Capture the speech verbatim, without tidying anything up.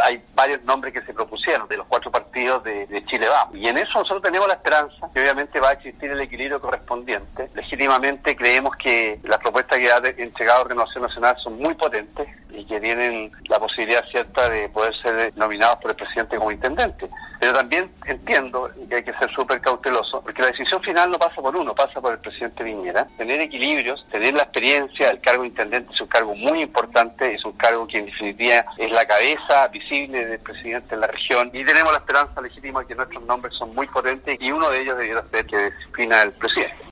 hay varios nombres que se propusieron de los cuatro partidos de, de Chile Vamos. Y en eso nosotros tenemos la esperanza que obviamente va a existir el equilibrio correspondiente. Legítimamente creemos que las propuestas que ha entregado Renovación Nacional son muy potentes y que tienen la posibilidad cierta de poder ser nominados por el presidente como intendente. Pero también entiendo que hay que ser súper cauteloso, porque la decisión final no pasa por uno, pasa por el presidente Piñera. Tener equilibrios, tener la experiencia, el cargo de intendente es un cargo muy importante, es un cargo que en definitiva es la cabeza visible del presidente en la región, y tenemos la esperanza legítima que nuestros nombres son muy potentes y uno de ellos debiera ser que disciplina el presidente.